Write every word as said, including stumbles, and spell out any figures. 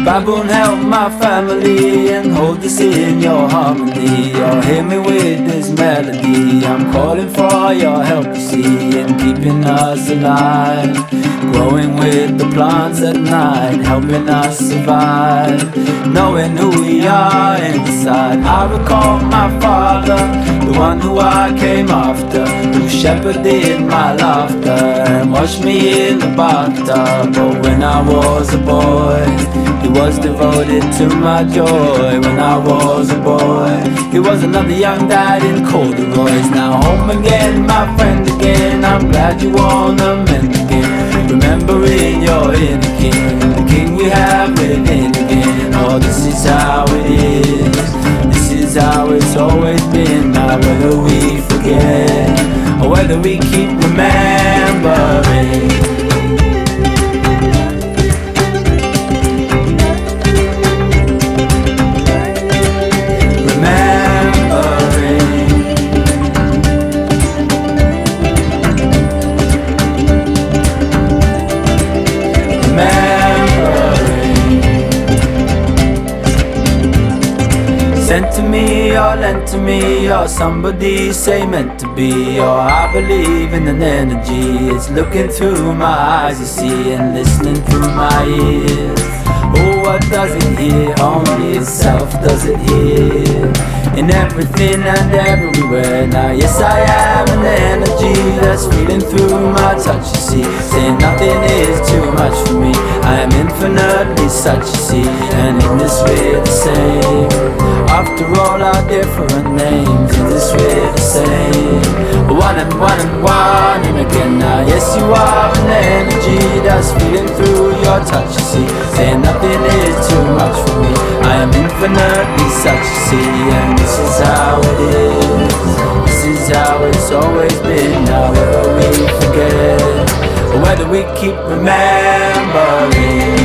Baboon, help my family and hold this in your harmony. You'll hear me with this melody. I'm calling for your help, you see, in keeping us alive. Growing with the plants at night, helping us survive. Knowing who we are inside. I recall my father, the one who I came after, who shepherded my laughter and washed me in the bathtub. But when I was a boy, he was devoted to my joy. When I was a boy, he was another young dad in corduroys. Now home again, my friend again. I'm glad you wanna mend again. Remembering you're in the king, the king we have within again. Oh, this is how it is, this is how it's always been. Now whether we forget or whether we keep remembering. Sent to me or lent to me, or somebody say meant to be. Or I believe in an energy, it's looking through my eyes, you see, and listening through my ears. Oh, what does it hear? Only itself does it hear. In everything and everywhere. Now yes, I am an energy that's feeling through my touch, you see, saying nothing is too much for me. I am infinitely such, you see, and in this we're the same. After all our different names, in this we're the same. One and one and one and again. Now yes, you are an energy that's feeling through your touch, you see, saying nothing is too much for me. I am infinitely such, you see, and this is how it is, this is how it's always been. Now whether we forget or whether we keep remembering.